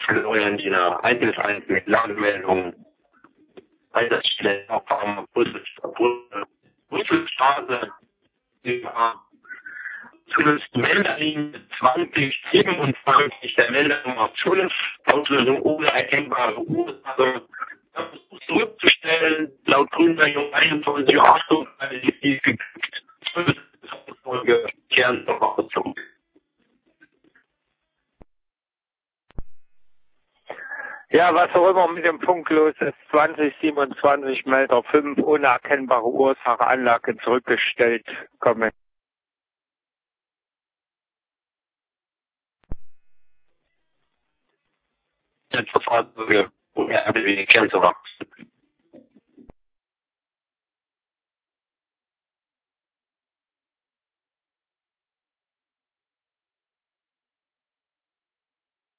Florian Diener, 111 mit Lagemeldung. Einsatzstelle auf Brüsselstraße, zumindest Melderlinie 2027, der Meldernummer 5, Auslösung ohne erkennbare Ursache. Das ist zurückzustellen, laut Grünmeldung 21.38 Uhr, Folge Kernverwaltung. Ja, was auch immer mit dem Funk los ist, 2027 Melder 5, unerkennbare Ursache, Anlage zurückgestellt, komme. Fahrzeuge ohne RBW Kernverwaltung.